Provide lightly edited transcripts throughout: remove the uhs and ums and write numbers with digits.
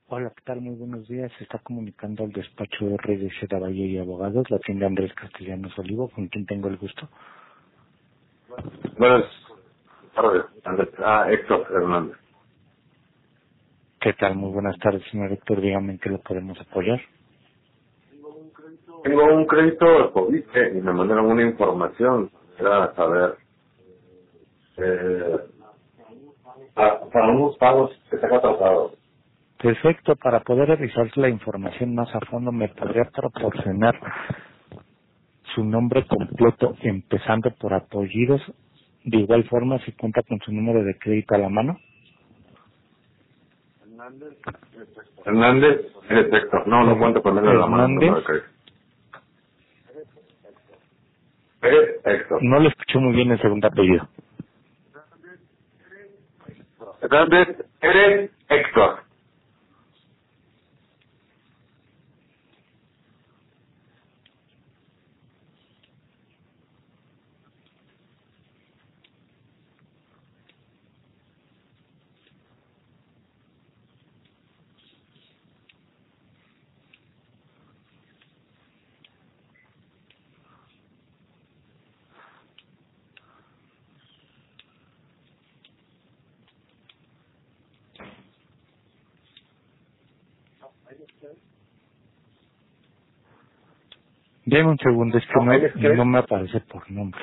Hola, ¿qué tal? Muy buenos días. Se está comunicando al despacho de RDC de Valle y Abogados, la tienda Andrés Castellanos Olivo, con quien tengo el gusto. Buenas tardes, Andrés. Héctor Hernández. ¿Qué tal? Muy buenas tardes, señor Héctor. Dígame en qué lo podemos apoyar. Tengo un crédito de COVID y me mandaron una información. Era saber, eh, para unos pagos que se han atrasado. Perfecto. Para poder revisar la información más a fondo, ¿me podría proporcionar su nombre completo, empezando por apellidos? De igual forma, si cuenta con su número de crédito a la mano. Hernández, eres Héctor. No cuento con él en la mano el Hernández. número de crédito. Eres Héctor. No le escuché muy bien el segundo apellido. Hernández, eres Héctor. Deme un segundo, es No, eres que no qué? me aparece por nombre.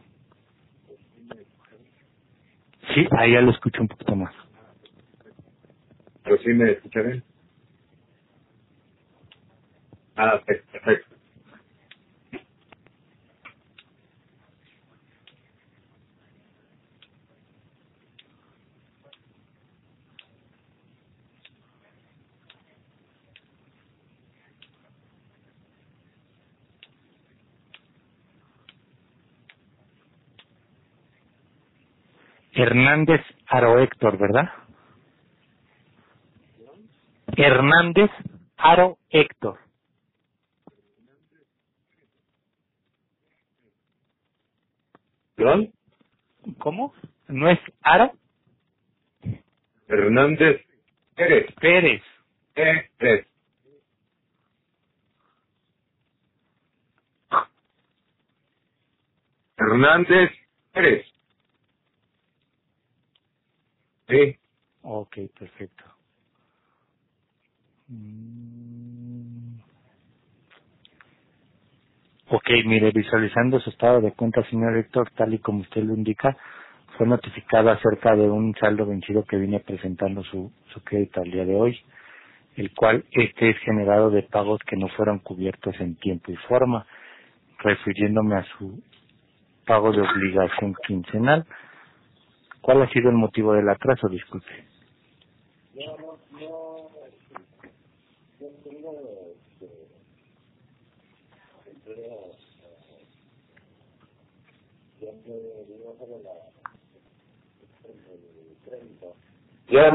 Sí, ahí ya lo escucho un poquito más. Pero sí me escucha bien. Perfecto. Hernández Aro Héctor, ¿verdad? Hernández Aro Héctor. ¿Perdón? ¿Cómo? ¿No es Aro? Hernández, eres. Pérez. Eres. Hernández Pérez. Sí. Ok, perfecto. Mm. Ok, mire, visualizando su estado de cuenta, señor Héctor, tal y como usted lo indica, fue notificado acerca de un saldo vencido que viene presentando su crédito al día de hoy, el cual este es generado de pagos que no fueron cubiertos en tiempo y forma, refiriéndome a su pago de obligación quincenal. ¿Cuál ha sido el motivo del atraso? Disculpe. Ya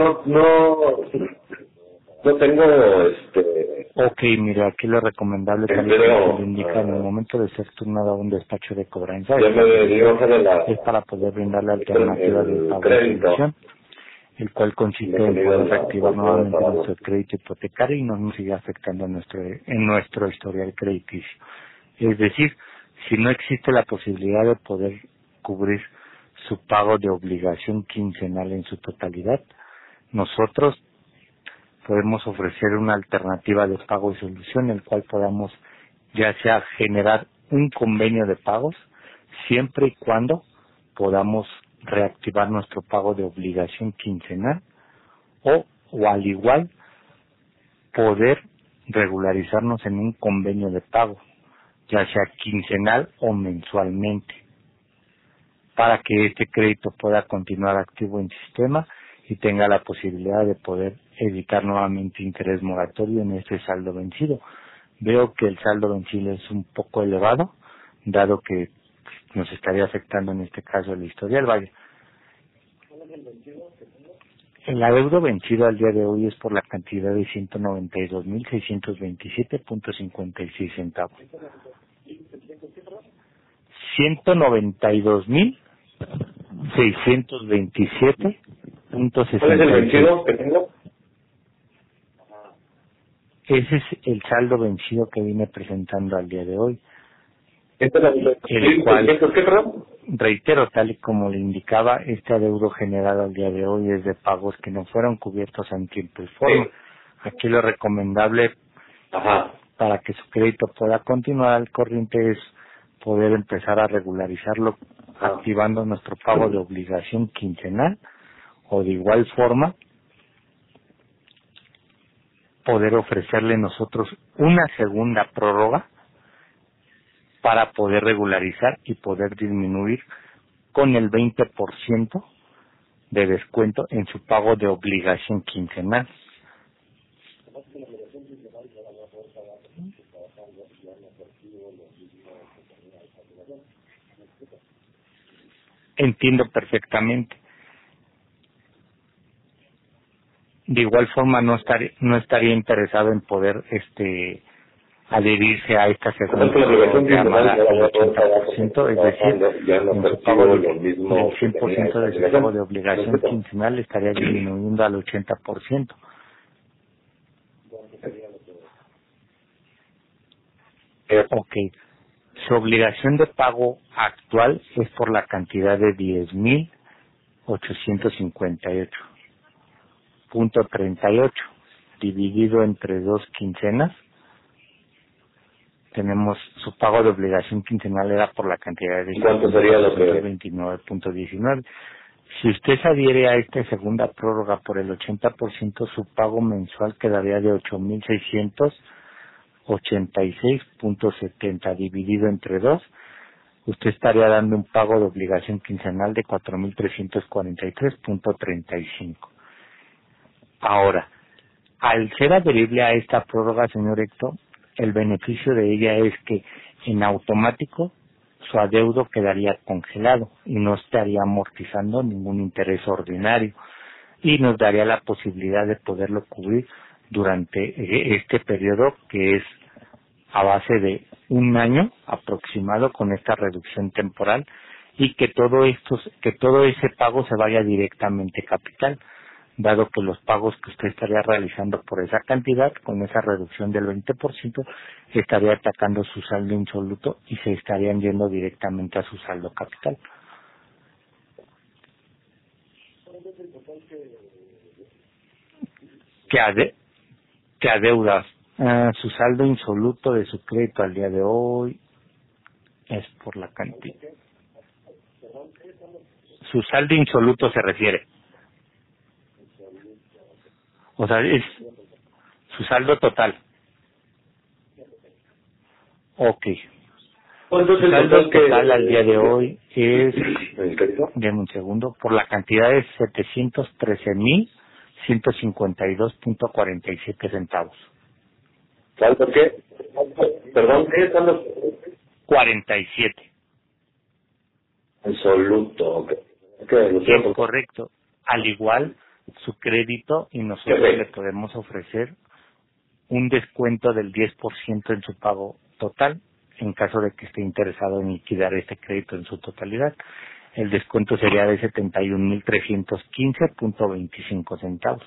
no tengo Ok, mire, aquí lo recomendable, tal y como usted lo empleo. indica, en el momento de ser turnado a un despacho de cobranza, Ya me dio es para poder brindarle alternativa de el pago de crédito. solución, el cual Me consiste he en tenido poder la reactivar oportunidad de nuevamente pagarlo. nuestro crédito hipotecario y no nos siga afectando en nuestro historial crediticio. Es decir, si no existe la posibilidad de poder cubrir su pago de obligación quincenal en su totalidad, nosotros podemos ofrecer una alternativa de pago y solución, el cual podamos ya sea generar un convenio de pagos, siempre y cuando podamos reactivar nuestro pago de obligación quincenal o al igual poder regularizarnos en un convenio de pago, ya sea quincenal o mensualmente, para que este crédito pueda continuar activo en sistema y tenga la posibilidad de poder evitar nuevamente interés moratorio en este saldo vencido. Veo que el saldo vencido es un poco elevado, dado que nos estaría afectando en este caso el historial. Vaya, el adeudo vencido al día de hoy es por la cantidad de 192.627.56 centavos. 192.627.66. ¿Cuál es el vencido que tengo? Ese es el saldo vencido que vine presentando al día de hoy. ¿Esta es El cual, ¿qué, perdón? reitero, tal y como le indicaba, este adeudo generado al día de hoy es de pagos que no fueron cubiertos en tiempo y forma. Aquí lo recomendable Ajá. para que su crédito pueda continuar al corriente es poder empezar a regularizarlo activando nuestro pago de obligación quincenal, o de igual forma poder ofrecerle nosotros una segunda prórroga para poder regularizar y poder disminuir con el 20% de descuento en su pago de obligación quincenal. Entiendo perfectamente. De igual forma no estaría interesado en poder adherirse a esta segunda llamada al 80%, es decir, en su pago del 100% de su pago de obligación quincenal estaría disminuyendo al 80%. Ok. Su obligación de pago actual es por la cantidad de 10,858.38, dividido entre 2 quincenas. Tenemos su pago de obligación quincenal era por la cantidad de ¿cuánto sería lo que 29.19. Si usted se adhiere a esta segunda prórroga por el 80%, su pago mensual quedaría de 8.686.70 dividido entre 2. Usted estaría dando un pago de obligación quincenal de 4.343.35. Ahora, al ser adherible a esta prórroga, señor Héctor, el beneficio de ella es que en automático su adeudo quedaría congelado y no estaría amortizando ningún interés ordinario, y nos daría la posibilidad de poderlo cubrir durante este periodo, que es a base de un año aproximado con esta reducción temporal, y que todo ese pago se vaya directamente a capital, dado que los pagos que usted estaría realizando por esa cantidad, con esa reducción del 20%, estaría atacando su saldo insoluto y se estarían yendo directamente a su saldo capital. ¿Qué adeudas? Su saldo insoluto de su crédito al día de hoy es por la cantidad. Su saldo insoluto se refiere. O sea, es su saldo total. Ok. ¿cuánto es Su el saldo total total al día de hoy es, ¿el crédito? denme un segundo, por la cantidad de 713.152.47 centavos. ¿Saldo qué? Perdón, ¿qué es saldo? 47. Absoluto, ok. Es correcto. Al igual, su crédito, y nosotros le podemos ofrecer un descuento del 10% en su pago total, en caso de que esté interesado en liquidar este crédito en su totalidad. El descuento sería de 71.315.25 centavos.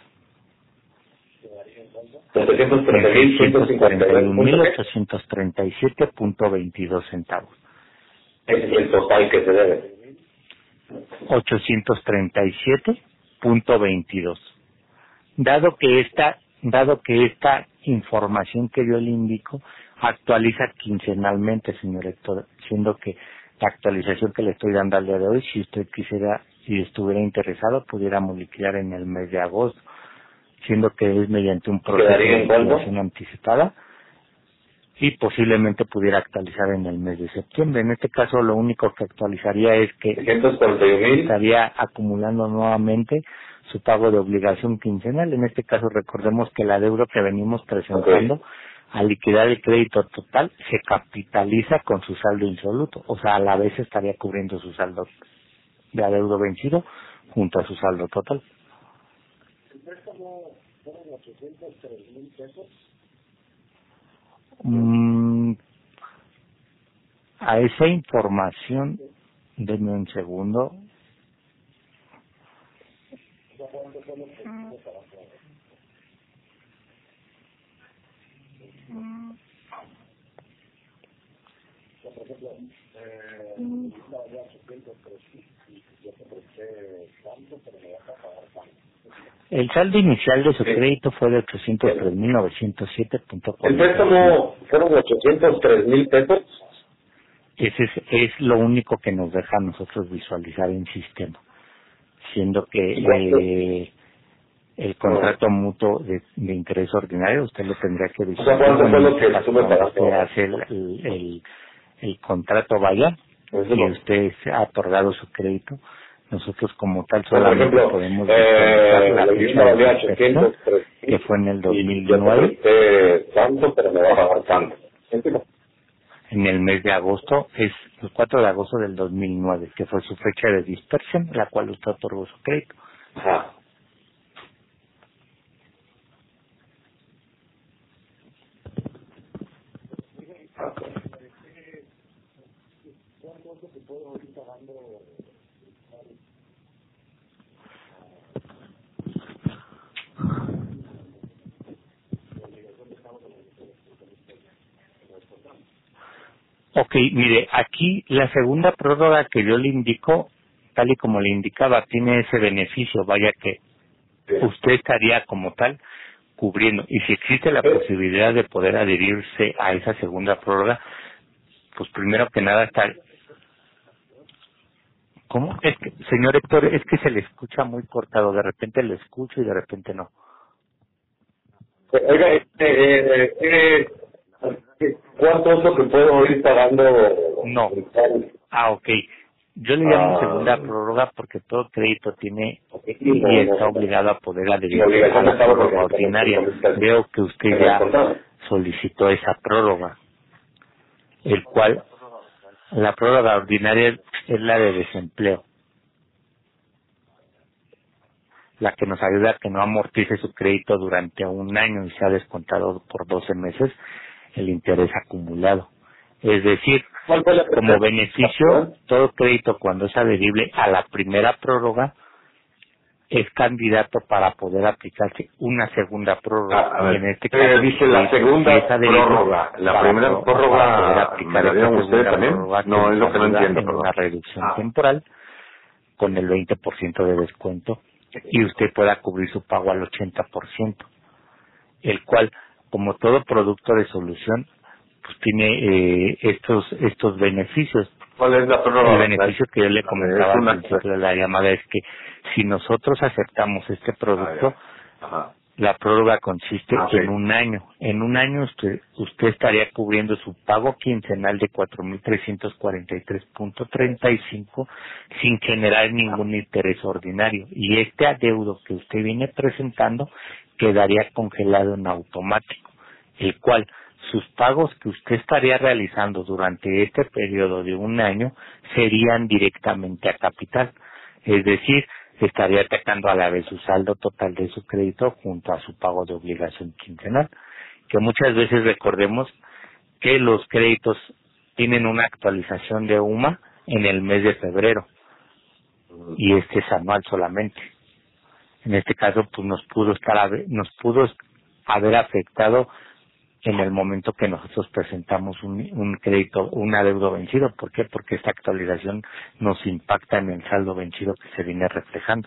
741.837.22 centavos. Ese es el total que se debe. 837.22. Dado que esta información que yo le indico actualiza quincenalmente, señor Héctor, siendo que la actualización que le estoy dando al día de hoy, si usted quisiera y estuviera interesado, pudiéramos liquidar en el mes de agosto, siendo que es mediante un proceso de liquidación anticipada, y posiblemente pudiera actualizar en el mes de septiembre. En este caso, lo único que actualizaría es que estaría acumulando nuevamente su pago de obligación quincenal. En este caso, recordemos que la deuda que venimos presentando, al liquidar el crédito total, se capitaliza con su saldo insoluto. O sea, a la vez estaría cubriendo su saldo de adeudo vencido junto a su saldo total. A esa información, denme un segundo. El saldo inicial de su crédito fue de 803.907.4. El préstamo fueron 803,000 pesos. Ese es lo único que nos deja a nosotros visualizar en sistema, siendo que el contrato mutuo de interés ordinario usted lo tendría que visualizar. ¿Cuánto fue lo que sube para usted hace el contrato vaya y usted ha otorgado su crédito, nosotros como tal solamente podemos visualizar la fecha de inspección, que fue en el 2009. Tanto, pero me va a pagar tanto. En el mes de agosto, es el 4 de agosto del 2009, que fue su fecha de dispersión, la cual usted otorgó su crédito. Ajá. Ok, mire, aquí la segunda prórroga que yo le indico, tal y como le indicaba, tiene ese beneficio, vaya que usted estaría como tal cubriendo. Y si existe la posibilidad de poder adherirse a esa segunda prórroga, pues primero que nada está... ¿Cómo? Es que, señor Héctor, es que se le escucha muy cortado, de repente le escucho y de repente no. Oiga, ¿cuánto es lo que puedo ir pagando? No. Ok. Yo le llamo segunda prórroga porque todo crédito tiene y está obligado a poder adherirse a la prórroga ordinaria. Veo que usted ya solicitó esa prórroga, el cual la prórroga ordinaria es la de desempleo, la que nos ayuda a que no amortice su crédito durante un año y sea descontado por 12 meses el interés acumulado. Es decir, como beneficio, todo crédito cuando es adherible a la primera prórroga es candidato para poder aplicarse una segunda prórroga. Y en este caso, dice la segunda prórroga. La primera prórroga ¿me la dieron ustedes también? No, es lo que no entiendo. En una reducción temporal con el 20% de descuento y usted pueda cubrir su pago al 80%, el cual, como todo producto de solución, pues tiene estos beneficios. ¿Cuál es la prórroga? El beneficio que yo le comentaba al principio de la llamada es que si nosotros aceptamos este producto, la prórroga consiste en un año. En un año usted estaría cubriendo su pago quincenal de 4.343.35 sin generar ningún interés ordinario. Y este adeudo que usted viene presentando quedaría congelado en automático, el cual sus pagos que usted estaría realizando durante este periodo de un año serían directamente a capital. Es decir, estaría atacando a la vez su saldo total de su crédito junto a su pago de obligación quincenal, que muchas veces recordemos que los créditos tienen una actualización de UMA en el mes de febrero y este es anual solamente. En este caso, pues nos pudo haber afectado en el momento que nosotros presentamos un crédito, un adeudo vencido. ¿Por qué? Porque esta actualización nos impacta en el saldo vencido que se viene reflejando.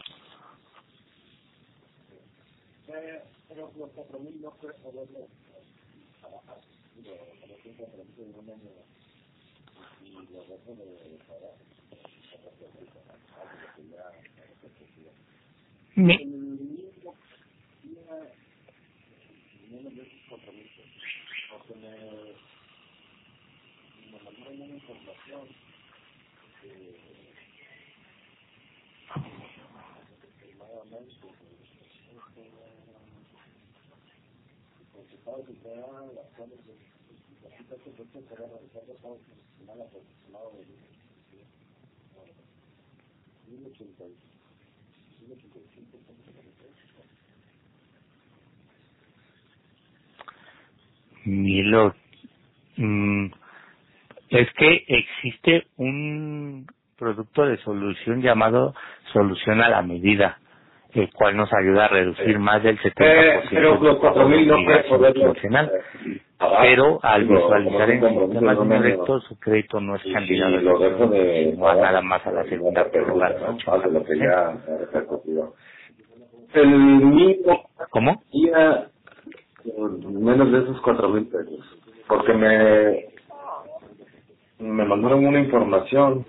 Milo, es que existe un producto de solución lllamado solución a la medida, el cual nos ayuda a reducir más del 70% pero los 4,000 no puede poderlo pagar. pero al Digo, visualizar en como es un sistemas compromiso directos su crédito no es y candidato si lo dejo de sino a nada más a la segunda prorrogación. de lo que ya ha repercutido. El mínimo ¿Cómo? día menos de esos 4,000 pesos, porque me mandaron una información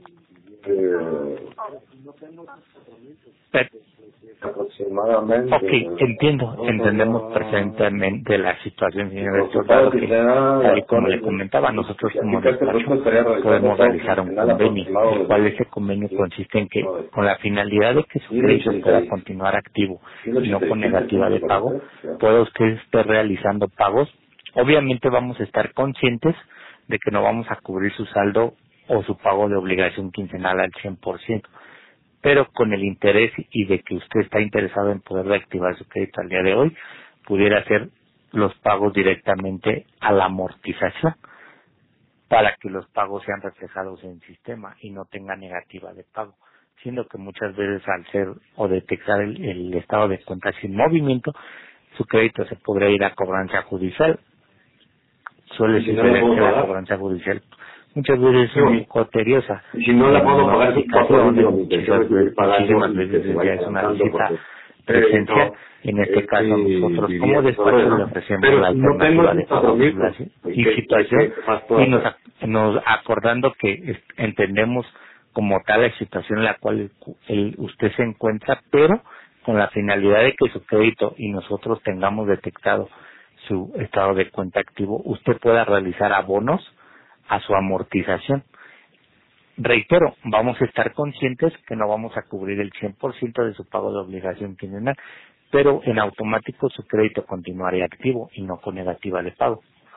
Pero, aproximadamente. ok, entendemos perfectamente la situación, señor Los Héctor, dado resultados que que, se dan, tal y como le comentaba, nosotros como despacho podemos realizar un convenio, el cual ese convenio consiste en que, con la finalidad de que su crédito pueda continuar activo y no con negativa de pago, pueda usted estar realizando pagos. Obviamente vamos a estar conscientes de que no vamos a cubrir su saldo o su pago de obligación quincenal al 100%, pero con el interés y de que usted está interesado en poder reactivar su crédito al día de hoy, pudiera hacer los pagos directamente a la amortización para que los pagos sean reflejados en el sistema y no tenga negativa de pago, siendo que muchas veces al ser o detectar el estado de cuenta sin movimiento, su crédito se podría ir a cobranza judicial. Suele suceder que la cobranza judicial muchas veces es muy tediosa. Y si no la puedo pagar, muchísimas veces ya es una visita presencial. En este caso nosotros como despacho le ofrecemos la alternativa de pago y situación y nos acordando que entendemos como tal la situación en la cual usted se encuentra, pero con la finalidad de que su crédito y nosotros tengamos detectado su estado de cuenta activo, usted pueda realizar abonos a su amortización. Reitero, vamos a estar conscientes que no vamos a cubrir el 100% de su pago de obligación quincenal, pero en automático su crédito continuaría activo y no con negativa de pago.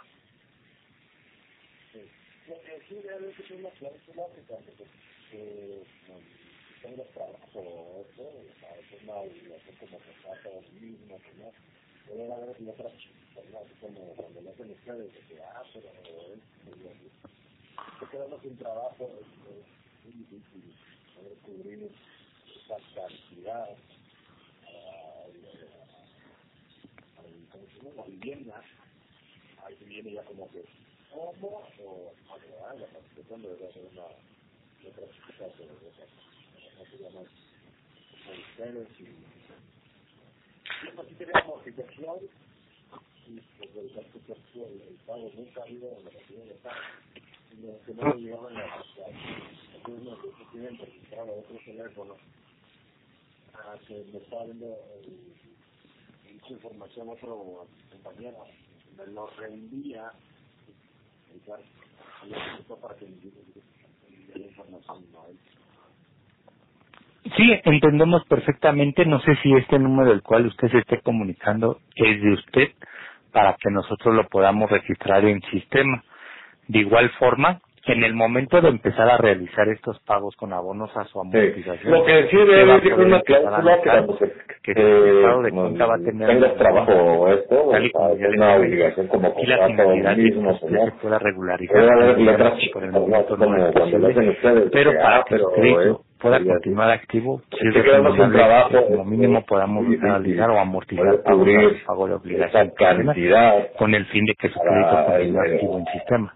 Sí, entendemos perfectamente. No sé si este número del cual usted se esté comunicando es de usted para que nosotros lo podamos registrar en sistema. De igual forma, en el momento de empezar a realizar estos pagos con abonos a su amortización, lo que sí usted va a debe ser poder una empezar a cláusula que notar cuando que su estado de cuenta va a tener tengas trabajo o esto, tal y como ya es le una comenté, obligación como y la contrato finalidad de que mismo, usted ¿no? se pueda regularizar, Puede haber letras entendemos que por el chicas, ¿no? momento no Como es cuando lo hacen posible, ustedes, pero para que su pero crédito pueda sería continuar activo, sí es que quedamos sin recomendable trabajo, que como mínimo podamos muy difícil realizar o amortizar poder pagos a cubrir su pago de obligación esa cantidad con el fin de que su crédito para continúe activo en sistema.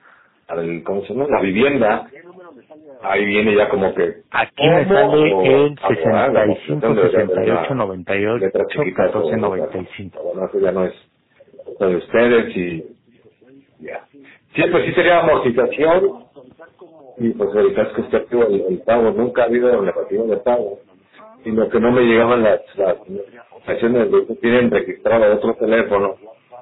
¿cómo se llama? La vivienda. Ahí viene ya como que Aquí me sale el 65, letras 68, 98, chiquitas 14, o 95. bueno, eso ya no es cosa de ustedes y ya. Sí, pues sí sería amortización y pues el caso que esté activo el pago. Nunca ha habido negativo de pago, sino que no me llegaban las notificaciones de que tienen registrado otro teléfono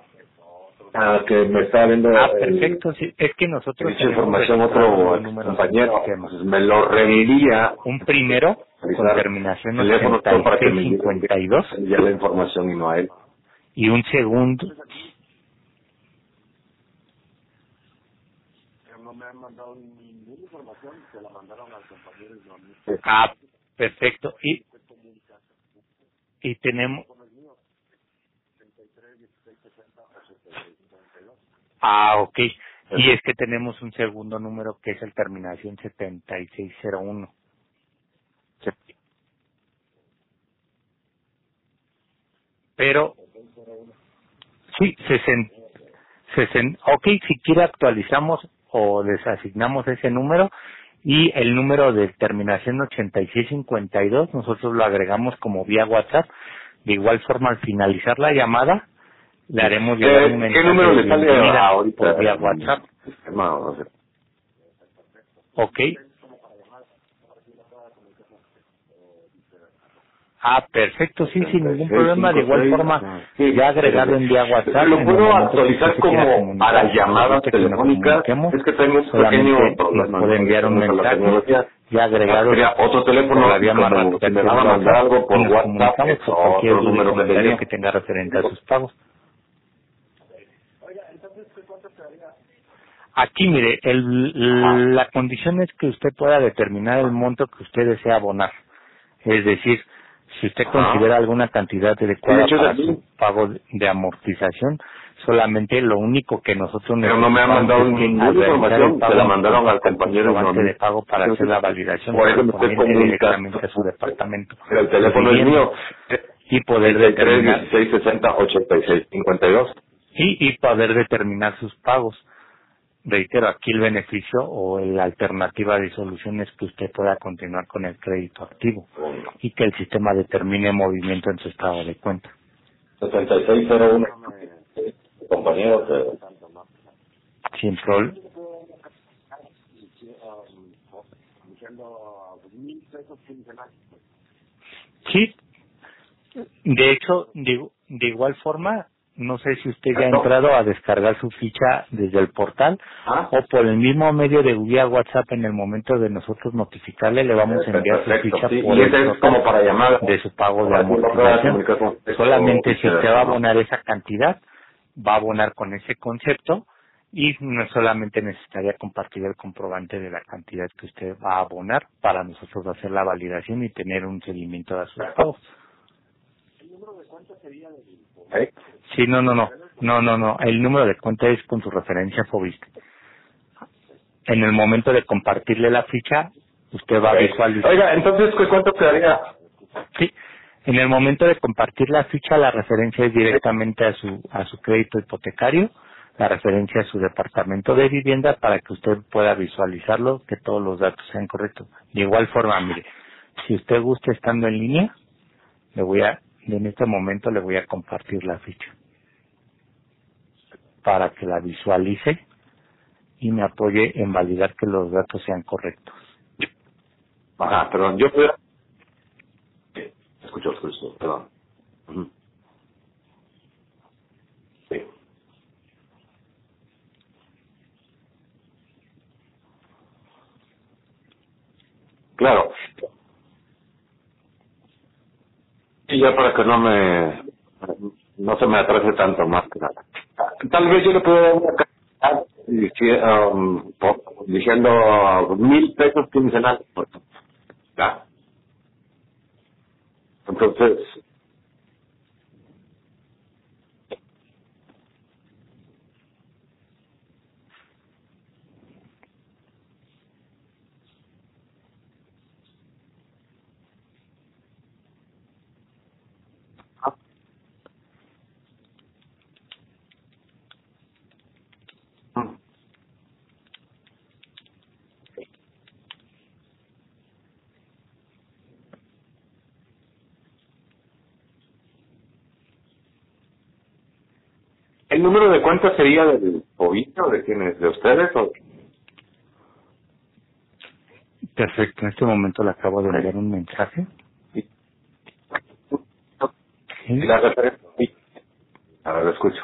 que me está viendo perfecto, sí. Es que nosotros dicha información otro compañero, pues me lo reiría un primero con terminación teléfono para que me 8652 ya la información y no a él. y un segundo. Perfecto. Y tenemos ok. Y es que tenemos un segundo número que es el terminación 7601. Pero sí, Ok, si quiere actualizamos o les asignamos ese número y el número de terminación 8652 nosotros lo agregamos como vía WhatsApp. De igual forma, al finalizar la llamada, le haremos llegar un mensaje ¿Qué número de le sale bienvenida ahorita por vía en el WhatsApp. sistema? No sé. Ok. Ah, perfecto, sí, sin ningún 36, problema. De igual 56, forma, sí, ya agregado en vía WhatsApp. ¿lo En el puedo momento que actualizar usted se quiera como para comunicar, si llamadas gusta que nos telefónicas? comuniquemos, Es que tengo un pequeño solamente nos problema puede enviar un con la mensaje tecnología. ya agregado Sería otro por teléfono la y vía más como rápida si me que es van a mandar WhatsApp algo y por nos WhatsApp comunicamos es por cualquier otro duda y número que comentario tenía. que tenga referente a sus pagos. Aquí, mire, la condición es que usted pueda determinar el monto que usted desea abonar. Es decir, si usted considera alguna cantidad El adecuada hecho para de su pago de amortización, solamente lo único que nosotros pero no me han necesitamos mandado es que ninguna al realizar el información, se la pago nos mandaron al comparta el compañero y no a comprobante mí. de pago para hacer Entonces, la validación por eso me estoy correspondiente comunicando. directamente a su departamento Pero el de teléfono es vivienda mío, y poder 33 determinar 16 60 86 52. y poder determinar sus pagos. Reitero, aquí el beneficio o la alternativa de solución es que usted pueda continuar con el crédito activo y que el sistema determine movimiento en su estado de cuenta. 7601, compañero, Sin problema. Sí, de hecho, de igual forma, no sé si usted ya ha entrado a descargar su ficha desde el portal o por el mismo medio de vía WhatsApp. En el momento de nosotros notificarle, le vamos a enviar su ficha sí, por y el ese es como total para llamar, de su pago de para que no pueda amortización. comunicar con usted o Solamente si usted va a viceversa, ¿no? abonar esa cantidad, va a abonar con ese concepto y no solamente necesitaría compartir el comprobante de la cantidad que usted va a abonar para nosotros hacer la validación y tener un seguimiento de sus pagos. ¿Eh? Sí, no. El número de cuenta es con su referencia FOBIST. En el momento de compartirle la ficha, usted va a visualizar. Oiga, entonces, ¿cuánto quedaría? Sí, en el momento de compartir la ficha, la referencia es directamente a su crédito hipotecario, la referencia a su departamento de vivienda para que usted pueda visualizarlo, que todos los datos sean correctos. De igual forma, mire, si usted gusta estando en línea, en este momento le voy a compartir la ficha para que la visualice y me apoye en validar que los datos sean correctos. Ajá, perdón, escucho, perdón. Ujú. Sí. Claro. Y ya para que no se me atrase tanto más que nada. Tal vez yo le puedo dar una cantidad diciendo 1,000 pesos quincenales. Pues. Ya. Entonces, ¿el número de cuenta sería del Povito, de quiénes, de ustedes o? Perfecto, en este momento le acabo de enviar un mensaje. Y ¿Sí? la referencia. Sí. A ver, lo escucho.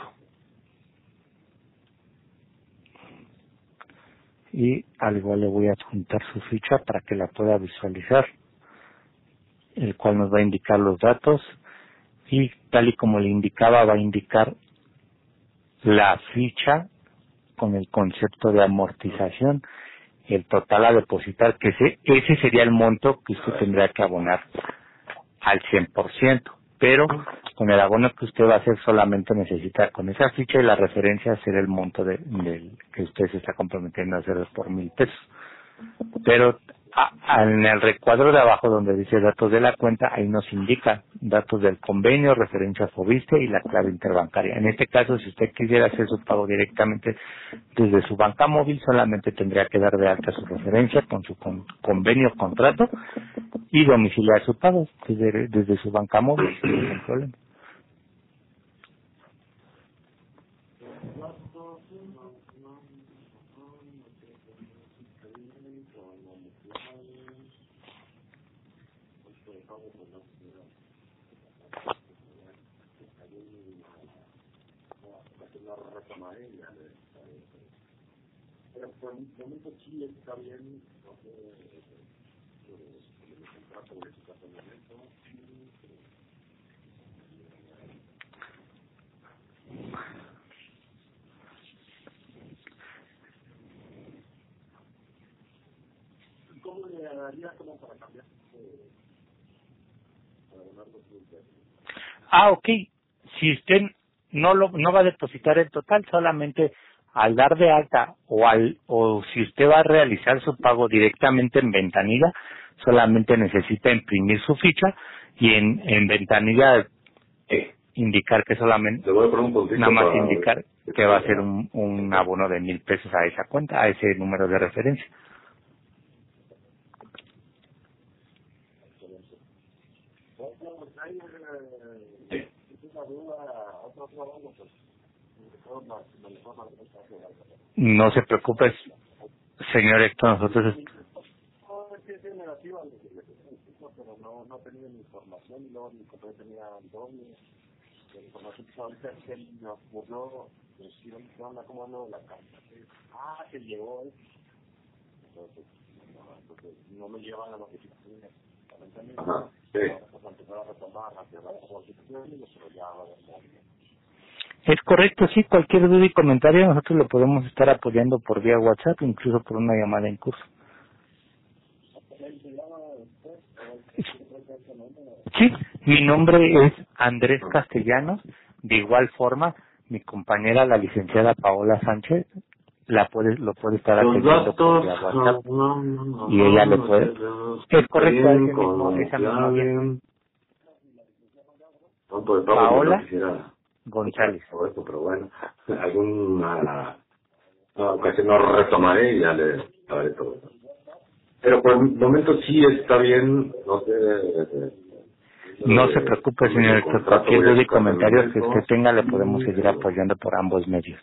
Y al igual le voy a adjuntar su ficha para que la pueda visualizar, el cual nos va a indicar los datos y tal y como le indicaba va a indicar la ficha con el concepto de amortización, el total a depositar, que ese sería el monto que usted tendría que abonar al 100%, pero con el abono que usted va a hacer solamente necesita con esa ficha y la referencia hacer el monto del que usted se está comprometiendo a hacer por 1,000 pesos. Pero En el recuadro de abajo donde dice datos de la cuenta, ahí nos indica datos del convenio, referencia FOBISTE y la clave interbancaria. En este caso, si usted quisiera hacer su pago directamente desde su banca móvil, solamente tendría que dar de alta su referencia con su convenio, contrato y domiciliar su pago desde su banca móvil sin ningún problema. Ok. Si usted no va a depositar el total, solamente al dar de alta o si usted va a realizar su pago directamente en Ventanilla, solamente necesita imprimir su ficha y en Ventanilla indicar que solamente, Le voy a poner un puntito nada más para... indicar que va a ser un abono de 1,000 pesos a esa cuenta, a ese número de referencia. No se preocupe, señor Héctor, nosotros... Ajá, sí. Es correcto, sí, cualquier duda y comentario nosotros lo podemos estar apoyando por vía WhatsApp, incluso por una llamada en curso. Sí, mi nombre es Andrés Castellanos. De igual forma, mi compañera, la licenciada Paola Sánchez, lo puede estar Los atendiendo por datos... vía WhatsApp y ella le puede... Es correcto, ese mismo, esa misma vía. No, pues Paola no quisiera González. por esto, pero bueno, alguna ocasión lo retomaré y ya le haré todo eso. Pero por el momento sí está bien, no sé... No se preocupe, señor Héctor, cualquier duda y comentario que usted tenga le podemos seguir apoyando por ambos medios.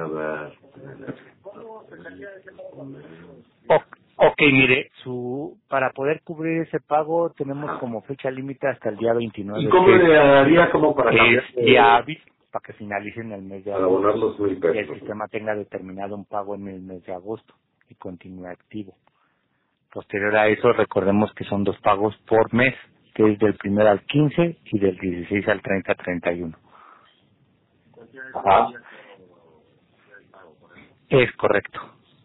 Ok, mire, para poder cubrir ese pago tenemos como fecha límite hasta el día 29. ¿Y cómo le haría como para cambiar? Es día hábil para que finalicen el mes de Para abonar agosto los 1,000 pesos. y el sistema tenga determinado un pago en el mes de agosto y continúe activo. Posterior a eso, recordemos que son 2 pagos por mes, que es del 1 al 15 y del 16 al 30-31. Ajá. Es correcto.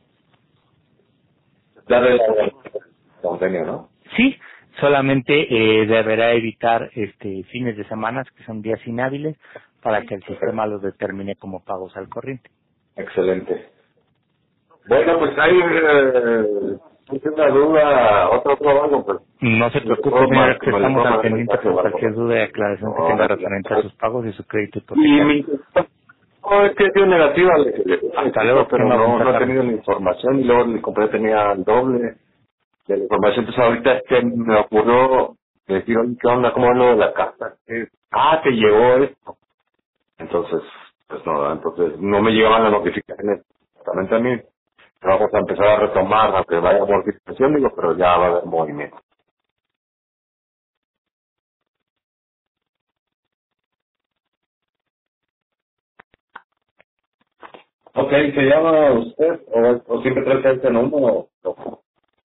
Darle el convenio, ¿no? Sí, solamente deberá evitar fines de semana, que son días inhábiles, para que el sistema los determine como pagos al corriente. Excelente. Bueno, pues hay una duda, otro algo, pues. No se preocupe, señor, que estamos al pendiente por cualquier duda y aclaración que tenga referente a sus pagos y su crédito hipotecario. Y no, es que dio negativa, Hasta luego, pero no he tenido la información y luego mi compañero tenía el doble de la información. Entonces ahorita es que me ocurrió decir, oye, ¿qué onda? ¿Cómo es lo de la carta? Te llegó esto. Entonces, pues no me llegaban las notificaciones exactamente a mí. Vamos a empezar a retomar, aunque vaya amortización, digo, pero ya va a haber movimiento. Ok, ¿se llama usted o siempre trata este número? No.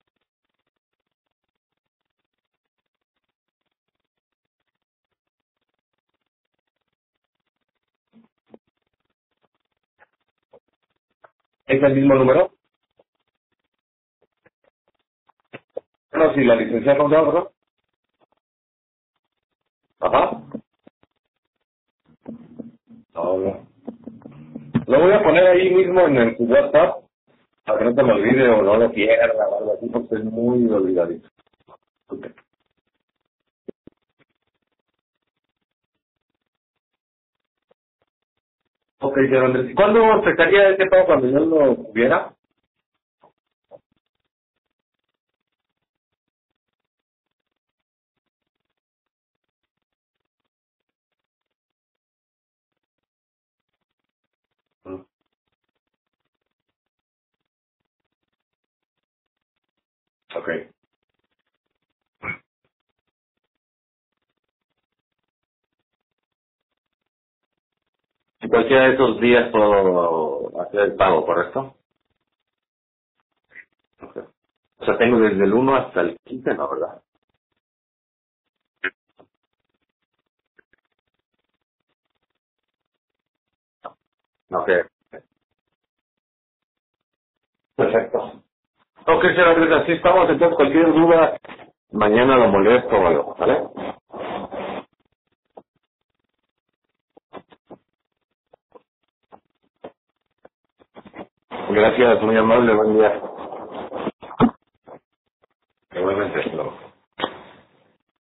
¿Es el mismo número? No, si la licenciada Gonzalo, ¿verdad? Ajá. No. Lo voy a poner ahí mismo en el WhatsApp Para que no te lo olvide o no lo pierda o algo así, porque es muy olvidadizo. Ok, señor Andrés. ¿Cuándo empezaría este pago cuando yo lo tuviera? Mm, ok. En cualquiera de esos días puedo hacer el pago, ¿correcto? Ok. O sea, tengo desde el 1 hasta el 15, ¿no? ¿Verdad? Ok. Perfecto. Ok, señor Andrés, así estamos. Entonces, cualquier duda, mañana lo molesto o algo, ¿vale? Gracias, muy amable, buen día. Igualmente, hasta luego.